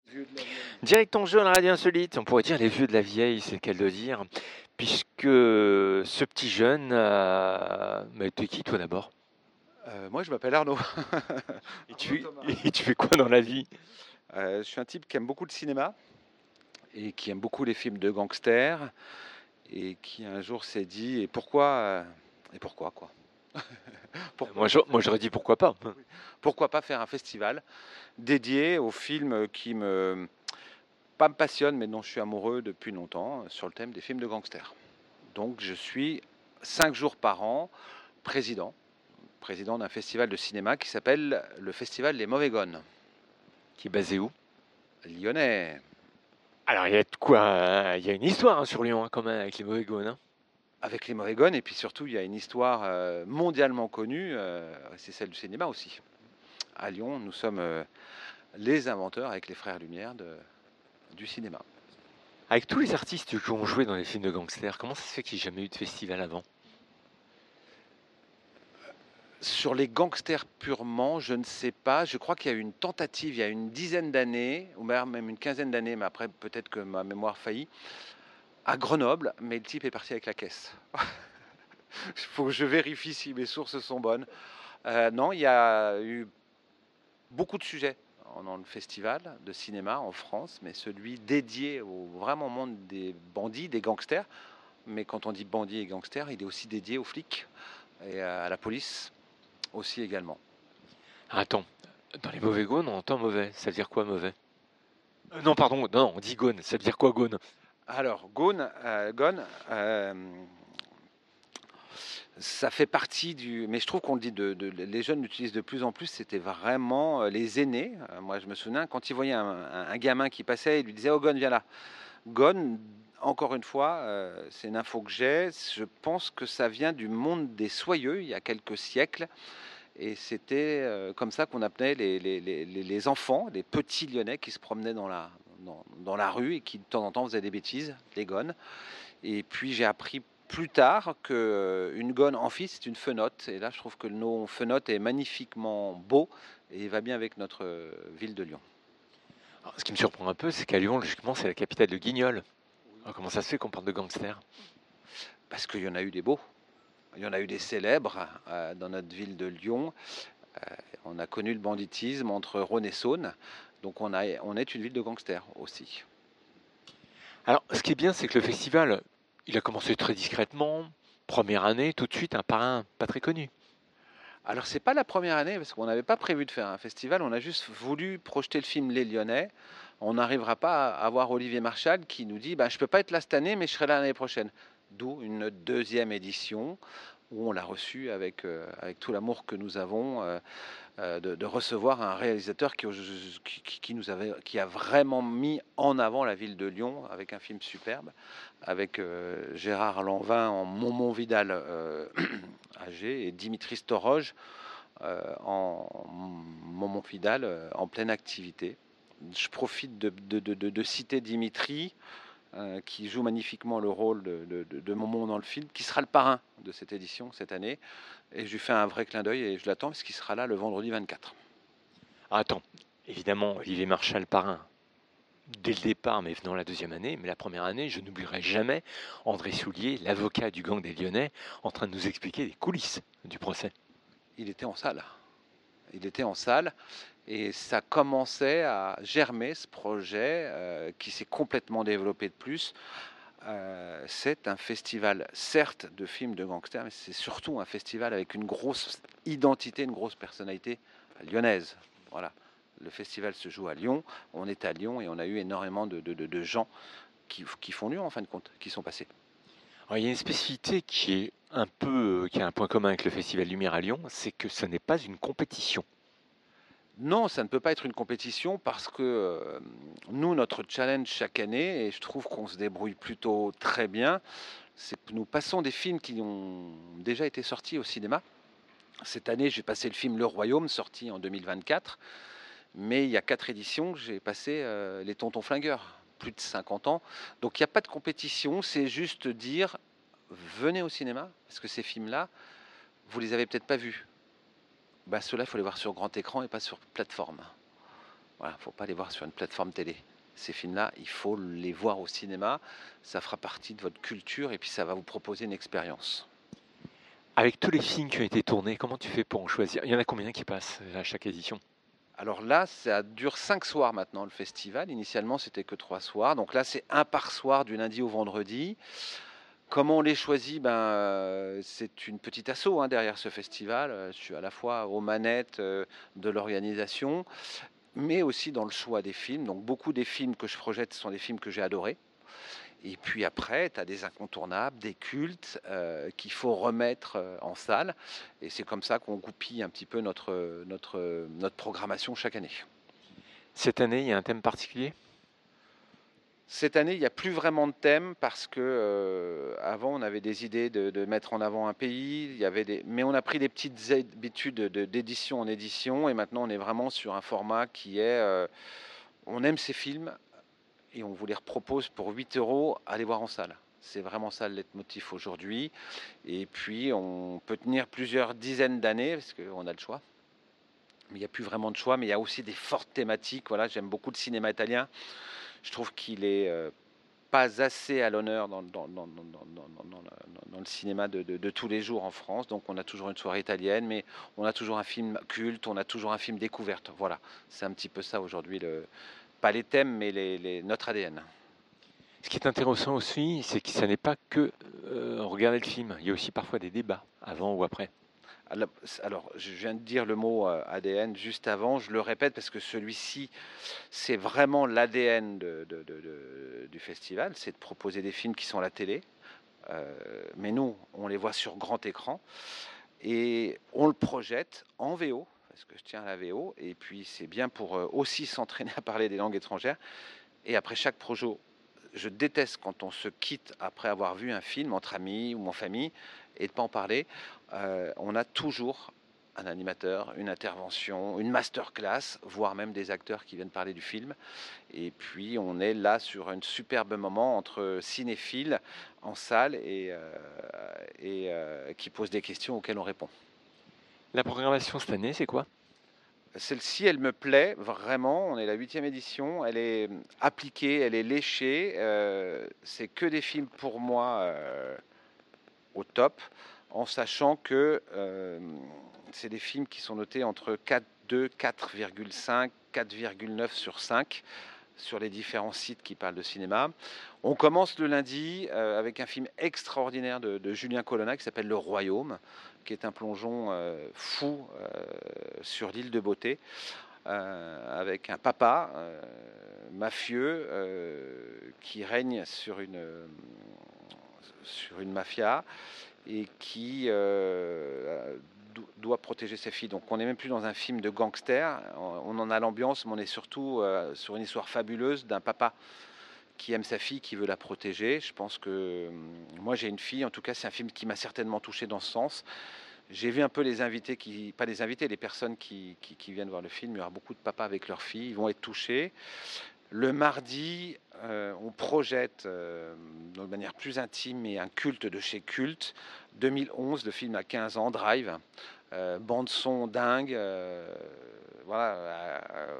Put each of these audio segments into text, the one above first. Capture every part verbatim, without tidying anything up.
Direct en jeu à la radio insolite, on pourrait dire les vieux de la vieille, c'est le cas de le dire, puisque ce petit jeune, euh... mais t'es qui toi d'abord? Euh, moi, je m'appelle Arnaud. Et tu, et tu fais quoi dans la vie? Euh, je suis un type qui aime beaucoup le cinéma et qui aime beaucoup les films de gangsters et qui un jour s'est dit et pourquoi euh, et pourquoi quoi Moi, pourquoi je- pas moi faire j'aurais dit pourquoi pas. pourquoi pas faire un festival dédié aux films qui me pas me passionnent mais dont je suis amoureux depuis longtemps sur le thème des films de gangsters. Donc je suis cinq jours par an président président d'un festival de cinéma qui s'appelle le Festival Les Mauvais Gones. Qui est basé où? Lyonnais. Alors il y a de quoi, hein, il y a une histoire hein, sur Lyon hein, quand même avec les mauvais gones. Hein. Avec les mauvais gones, et puis surtout, il y a une histoire euh, mondialement connue, euh, c'est celle du cinéma aussi. À Lyon, nous sommes euh, les inventeurs, avec les frères Lumière, de, du cinéma. Avec tous les artistes qui ont joué dans les films de gangsters, comment ça se fait qu'il n'y ait jamais eu de festival avant? Sur les gangsters purement, je ne sais pas. Je crois qu'il y a eu une tentative il y a une dizaine d'années, ou même une quinzaine d'années, mais après peut-être que ma mémoire faillit, à Grenoble, mais le type est parti avec la caisse. Il faut que je vérifie si mes sources sont bonnes. Euh, non, il y a eu beaucoup de sujets dans le festival de cinéma en France, mais celui dédié au vraiment monde des bandits, des gangsters. Mais quand on dit bandits et gangsters, il est aussi dédié aux flics et à la police aussi également. Ah, attends, dans les mauvais gones on entend mauvais, ça veut dire quoi mauvais? Euh, Non pardon, non on dit gone, ça veut dire quoi gone? Alors, Gone, euh, Gone euh, ça fait partie du. Mais je trouve qu'on le dit, de, de- les jeunes l'utilisent de plus en plus, c'était vraiment euh, les aînés. Euh, Moi, je me souviens, quand ils voyaient un, un- un gamin qui passait, ils lui disaient: Oh, Gone, viens là. Gone, encore une fois, euh, c'est une info que j'ai. Je pense que ça vient du monde des soyeux, il y a quelques siècles. Et c'était euh, comme ça qu'on appelait les, les- les- les- les enfants, les petits Lyonnais qui se promenaient dans la, dans, dans la rue et qui de temps en temps faisaient des bêtises, les gones. Et puis j'ai appris plus tard qu'une gone amphi, c'est une fenote. Et là, je trouve que le nom fenote est magnifiquement beau et il va bien avec notre euh, ville de Lyon. Alors, ce qui me surprend un peu, c'est qu'à Lyon, logiquement, c'est la capitale de Guignol. Alors, comment ça se fait qu'on parle de gangsters? Parce qu'il y en a eu des beaux. Il y en a eu des célèbres euh, dans notre ville de Lyon. Euh, on a connu le banditisme entre Rhône et Saône. Donc on, a, on est une ville de gangsters aussi. Alors, ce qui est bien, c'est que le festival, il a commencé très discrètement. Première année, tout de suite, un parrain pas très connu. Alors c'est pas la première année parce qu'on n'avait pas prévu de faire un festival. On a juste voulu projeter le film Les Lyonnais. On n'arrivera pas à avoir Olivier Marchal qui nous dit bah, je peux pas être là cette année mais je serai là l'année prochaine. D'où une deuxième édition où on l'a reçu avec, euh, avec tout l'amour que nous avons euh, euh, de, de recevoir un réalisateur qui, qui, qui nous avait, qui a vraiment mis en avant la ville de Lyon avec un film superbe, avec euh, Gérard Lanvin en Momon Vidal euh, âgé et Dimitri Storoj euh, en Momon Vidal euh, en pleine activité. Je profite de, de, de, de citer Dimitri euh, qui joue magnifiquement le rôle de, de, de, de Momon dans le film, qui sera le parrain de cette édition cette année. Et je lui fais un vrai clin d'œil et je l'attends parce qu'il sera là le vendredi vingt-quatre. Ah, attends, évidemment, Olivier Marchal, parrain, dès le départ, mais venant la deuxième année, mais la première année, je n'oublierai jamais André Soulier, l'avocat du gang des Lyonnais, en train de nous expliquer les coulisses du procès. Il était en salle. Il était en salle et ça commençait à germer ce projet euh, qui s'est complètement développé de plus. Euh, c'est un festival, certes, de films de gangsters, mais c'est surtout un festival avec une grosse identité, une grosse personnalité lyonnaise. Voilà. Le festival se joue à Lyon, on est à Lyon et on a eu énormément de, de, de, de gens qui, qui font Lyon en fin de compte, qui sont passés. Alors, il y a une spécificité qui est un peu, qui a un point commun avec le Festival Lumière à Lyon, c'est que ce n'est pas une compétition. Non, ça ne peut pas être une compétition parce que euh, nous, notre challenge chaque année, et je trouve qu'on se débrouille plutôt très bien, c'est que nous passons des films qui ont déjà été sortis au cinéma. Cette année, j'ai passé le film Le Royaume, sorti en deux mille vingt-quatre, mais il y a quatre éditions, j'ai passé euh, Les Tontons Flingueurs, plus de cinquante ans. Donc il n'y a pas de compétition, c'est juste dire, venez au cinéma, parce que ces films-là, vous les avez peut-être pas vus. Bah, ceux-là, il faut les voir sur grand écran et pas sur plateforme. Voilà, faut pas les voir sur une plateforme télé. Ces films-là, il faut les voir au cinéma. Ça fera partie de votre culture et puis ça va vous proposer une expérience. Avec tous les films qui ont été tournés, comment tu fais pour en choisir? Il y en a combien qui passent à chaque édition? Alors là, ça dure cinq soirs maintenant le festival. Initialement, c'était que trois soirs. Donc là, c'est un par soir du lundi au vendredi. Comment on les choisit? Ben, euh, c'est une petite asso hein, derrière ce festival. Euh, Je suis à la fois aux manettes euh, de l'organisation, mais aussi dans le choix des films. Donc beaucoup des films que je projette sont des films que j'ai adorés. Et puis après, tu as des incontournables, des cultes euh, qu'il faut remettre euh, en salle. Et c'est comme ça qu'on goupille un petit peu notre, notre, notre programmation chaque année. Cette année, il y a un thème particulier? Cette année, il n'y a plus vraiment de thème parce que euh, avant, on avait des idées de, de mettre en avant un pays. Il y avait des... Mais on a pris des petites habitudes de- d'édition en édition. Et maintenant, on est vraiment sur un format qui est... euh, on aime ces films et on vous les propose pour huit euros à les voir en salle. C'est vraiment ça le leitmotiv aujourd'hui. Et puis, on peut tenir plusieurs dizaines d'années parce qu'on a le choix. Mais il n'y a plus vraiment de choix. Mais il y a aussi des fortes thématiques. Voilà, j'aime beaucoup le cinéma italien. Je trouve qu'il est euh, pas assez à l'honneur dans, dans, dans, dans, dans, dans, dans le cinéma de, de, de tous les jours en France. Donc on a toujours une soirée italienne, mais on a toujours un film culte, on a toujours un film découverte. Voilà, c'est un petit peu ça aujourd'hui, le, pas les thèmes, mais les, les, notre A D N. Ce qui est intéressant aussi, c'est que ça n'est pas que euh, regarder le film. Il y a aussi parfois des débats, avant ou après. Alors, je viens de dire le mot euh, A D N juste avant, je le répète parce que celui-ci, c'est vraiment l'A D N de, de, de, de, du festival, c'est de proposer des films qui sont à la télé, euh, mais nous, on les voit sur grand écran. Et on le projette en V O, parce que je tiens à la V O, et puis c'est bien pour euh, aussi s'entraîner à parler des langues étrangères. Et après chaque projet, je déteste quand on se quitte après avoir vu un film entre amis ou en famille et de ne pas en parler. Euh, on a toujours un animateur, une intervention, une masterclass, voire même des acteurs qui viennent parler du film. Et puis on est là sur un superbe moment entre cinéphiles en salle et, euh, et euh, qui posent des questions auxquelles on répond. La programmation cette année, c'est quoi? Celle-ci, elle me plaît vraiment. On est la huitième édition. Elle est appliquée, elle est léchée. Euh, c'est que des films pour moi euh, au top, en sachant que euh, c'est des films qui sont notés entre quatre virgule deux, quatre virgule cinq, quatre virgule neuf sur cinq sur les différents sites qui parlent de cinéma. On commence le lundi euh, avec un film extraordinaire de, de Julien Colonna qui s'appelle Le Royaume, qui est un plongeon euh, fou euh, sur l'île de Beauté, euh, avec un papa euh, mafieux euh, qui règne sur une, sur une mafia et qui euh, doit protéger ses filles. Donc on n'est même plus dans un film de gangster, on en a l'ambiance, mais on est surtout euh, sur une histoire fabuleuse d'un papa qui aime sa fille, qui veut la protéger. Je pense que moi j'ai une fille, en tout cas c'est un film qui m'a certainement touché dans ce sens. J'ai vu un peu les invités, qui, pas les invités, les personnes qui, qui, qui viennent voir le film. Il y aura beaucoup de papas avec leurs filles, ils vont être touchés. Le mardi, euh, on projette euh, de manière plus intime et un culte de chez Culte. deux mille onze, le film a quinze ans, Drive. Euh, bande son dingue. Euh, voilà. Euh,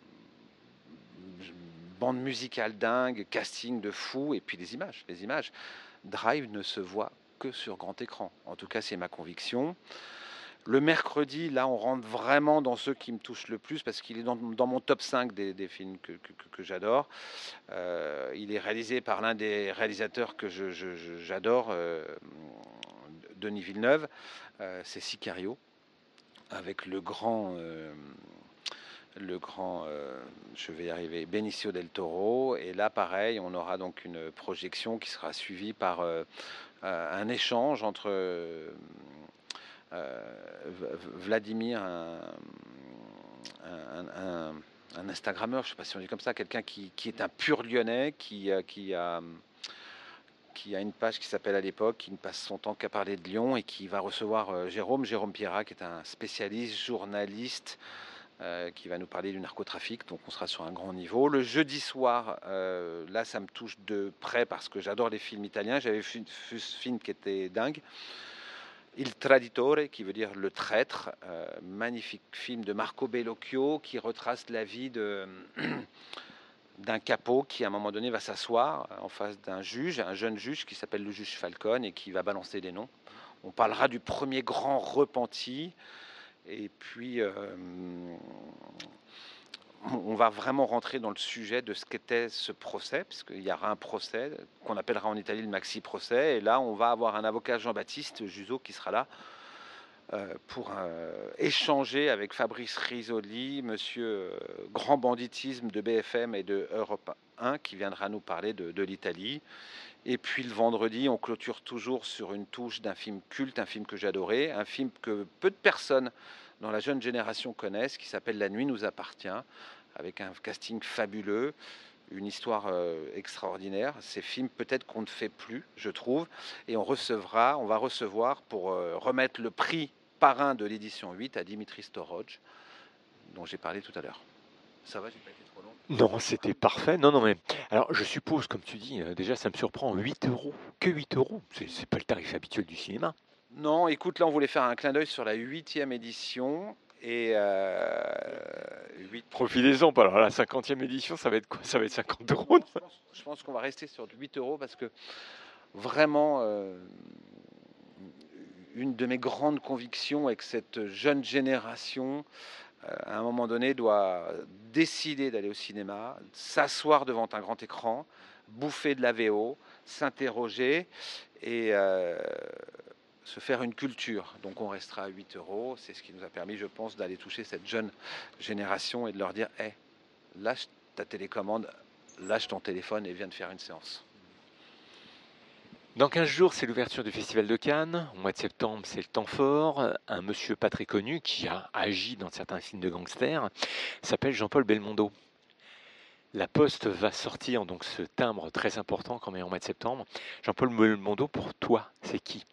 bande musicale dingue, casting de fou, et puis les images. Les images. Drive ne se voit que sur grand écran. En tout cas, c'est ma conviction. Le mercredi, là, on rentre vraiment dans ceux qui me touchent le plus parce qu'il est dans, dans mon top cinq des, des films que, que, que j'adore. Euh, il est réalisé par l'un des réalisateurs que je, je, je, j'adore, euh, Denis Villeneuve. Euh, c'est Sicario, avec le grand, euh, le grand, euh, je vais y arriver, Benicio del Toro. Et là, pareil, on aura donc une projection qui sera suivie par euh, un échange entre euh, Vladimir, un, un, un, un Instagrammeur, je ne sais pas si on dit comme ça, quelqu'un qui, qui est un pur lyonnais, qui, qui, a, qui a une page qui s'appelle À l'époque, qui ne passe son temps qu'à parler de Lyon et qui va recevoir Jérôme, Jérôme Pierrat, qui est un spécialiste, journaliste, euh, qui va nous parler du narcotrafic. Donc on sera sur un grand niveau. Le jeudi soir, euh, là ça me touche de près parce que j'adore les films italiens. J'avais vu, vu ce film qui était dingue. Il Traditore, qui veut dire le traître, euh, magnifique film de Marco Bellocchio qui retrace la vie de, d'un capot qui à un moment donné va s'asseoir en face d'un juge, un jeune juge qui s'appelle le juge Falcone et qui va balancer des noms. On parlera du premier grand repenti et puis euh, on va vraiment rentrer dans le sujet de ce qu'était ce procès, puisqu'il y aura un procès qu'on appellera en Italie le maxi-procès, et là on va avoir un avocat Jean-Baptiste Juzo qui sera là euh, pour euh, échanger avec Fabrice Risoli, monsieur euh, grand banditisme de B F M et de Europe un, qui viendra nous parler de, de l'Italie. Et puis le vendredi, on clôture toujours sur une touche d'un film culte, un film que j'adorais, un film que peu de personnes dans la jeune génération connaissent, qui s'appelle La nuit nous appartient, avec un casting fabuleux, une histoire euh, extraordinaire. Ces films peut-être qu'on ne fait plus, je trouve, et on recevra, on va recevoir pour euh, remettre le prix parrain de l'édition huit à Dimitri Storoj, dont j'ai parlé tout à l'heure. Ça va, j'ai pas été trop long? Non, c'était parfait. Non, non, mais alors je suppose, comme tu dis, euh, déjà ça me surprend, huit euros. Que huit euros? C'est c'est pas le tarif habituel du cinéma. Non, écoute, là on voulait faire un clin d'œil sur la huitième édition. Et euh, huit... Profitez-en, pas. Alors la cinquantième édition, ça va être quoi? Ça va être cinquante euros. Je pense, je pense qu'on va rester sur huit euros parce que vraiment, euh, une de mes grandes convictions est que cette jeune génération, euh, à un moment donné, doit décider d'aller au cinéma, s'asseoir devant un grand écran, bouffer de la V O, s'interroger et euh, se faire une culture. Donc on restera à huit euros. C'est ce qui nous a permis, je pense, d'aller toucher cette jeune génération et de leur dire hey, lâche ta télécommande, lâche ton téléphone et viens de faire une séance. Dans quinze jours, c'est l'ouverture du Festival de Cannes. Au mois de septembre, c'est le temps fort. Un monsieur pas très connu qui a agi dans certains films de gangsters s'appelle Jean-Paul Belmondo. La Poste va sortir donc ce timbre très important quand même en mois de septembre. Jean-Paul Belmondo, pour toi, c'est qui?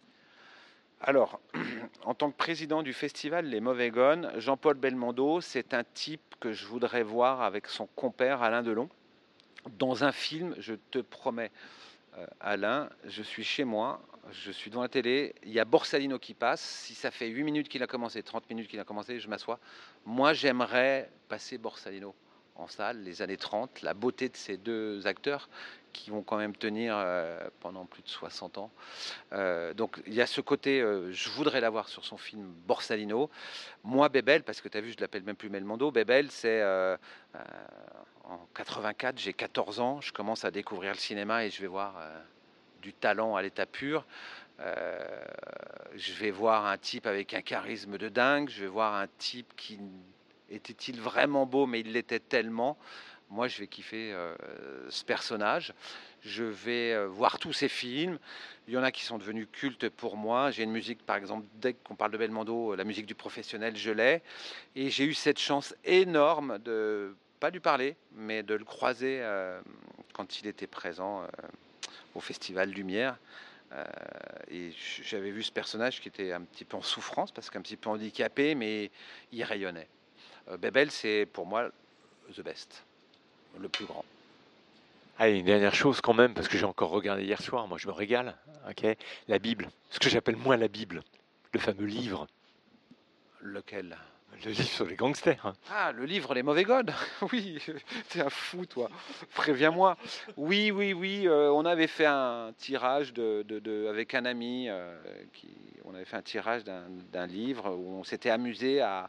Alors, en tant que président du festival Les Mauvais Gones, Jean-Paul Belmondo, c'est un type que je voudrais voir avec son compère Alain Delon. Dans un film, je te promets, euh, Alain, je suis chez moi, je suis devant la télé, il y a Borsalino qui passe. Si ça fait huit minutes qu'il a commencé, trente minutes qu'il a commencé, je m'assois. Moi, j'aimerais passer Borsalino en salle, les années trente, la beauté de ces deux acteurs qui vont quand même tenir euh, pendant plus de soixante ans. Euh, donc il y a ce côté, euh, je voudrais l'avoir sur son film Borsalino. Moi, Bébel, parce que tu as vu, je l'appelle même plus Belmondo, Bébel, c'est euh, euh, en quatre-vingt-quatre, j'ai quatorze ans, je commence à découvrir le cinéma et je vais voir euh, du talent à l'état pur. Euh, je vais voir un type avec un charisme de dingue, je vais voir un type qui était-il vraiment beau, mais il l'était tellement. Moi, je vais kiffer euh, ce personnage. Je vais euh, voir tous ces films. Il y en a qui sont devenus cultes pour moi. J'ai une musique, par exemple, dès qu'on parle de Belmondo, la musique du professionnel, je l'ai. Et j'ai eu cette chance énorme de, pas lui parler, mais de le croiser euh, quand il était présent euh, au Festival Lumière. Euh, et j'avais vu ce personnage qui était un petit peu en souffrance, parce qu'un petit peu handicapé, mais il rayonnait. Euh, Bebel, c'est pour moi the best, le plus grand. Allez, une dernière chose quand même, parce que j'ai encore regardé hier soir, moi je me régale, ok. La Bible, ce que j'appelle moi la Bible, le fameux livre. Lequel? Le livre sur les gangsters. Hein. Ah, le livre Les Mauvais Gones. Oui, t'es un fou, toi. Préviens-moi. Oui, oui, oui. Euh, on avait fait un tirage de, de, de, avec un ami. Euh, qui, on avait fait un tirage d'un livre où on s'était amusé à,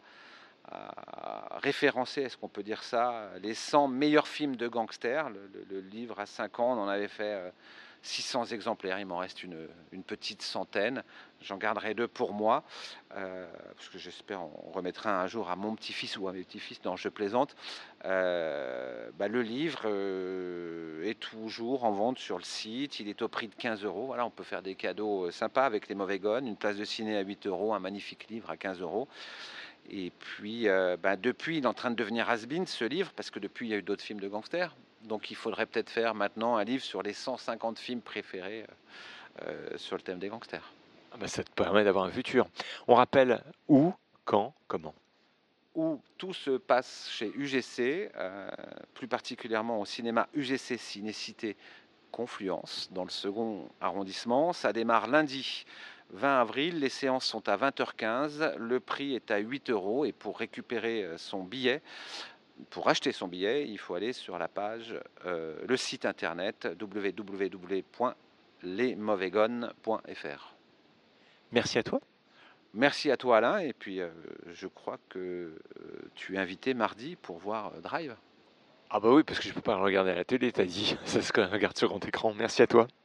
à référencer, est-ce qu'on peut dire ça, les cent meilleurs films de gangsters. Le, le, le livre à cinq ans, on en avait fait euh, six cents exemplaires. Il m'en reste une, une petite centaine. J'en garderai deux pour moi, euh, parce que j'espère on remettra un jour à mon petit-fils ou à mes petits-fils. Non, je plaisante. Euh, bah, le livre euh, est toujours en vente sur le site. Il est au prix de quinze euros. Voilà, on peut faire des cadeaux sympas avec Les Mauvais Gones. Une place de ciné à huit euros, un magnifique livre à quinze euros. Et puis, euh, ben depuis, il est en train de devenir has-been, ce livre, parce que depuis, il y a eu d'autres films de gangsters. Donc, il faudrait peut-être faire maintenant un livre sur les cent cinquante films préférés euh, sur le thème des gangsters. Ah ben, ça te permet d'avoir un futur. On rappelle où, quand, comment. Où tout se passe chez U G C, euh, plus particulièrement au cinéma U G C Ciné-Cité Confluence, dans le second arrondissement. Ça démarre lundi vingt avril, les séances sont à vingt heures quinze, le prix est à huit euros et pour récupérer son billet, pour acheter son billet, il faut aller sur la page, euh, le site internet w w w point les mauvais gones point f r. Merci à toi. Merci à toi Alain, et puis euh, je crois que euh, tu es invité mardi pour voir euh, Drive. Ah bah oui, parce que je peux pas le regarder à la télé, t'as dit. Ça se regarde sur grand écran. Merci à toi.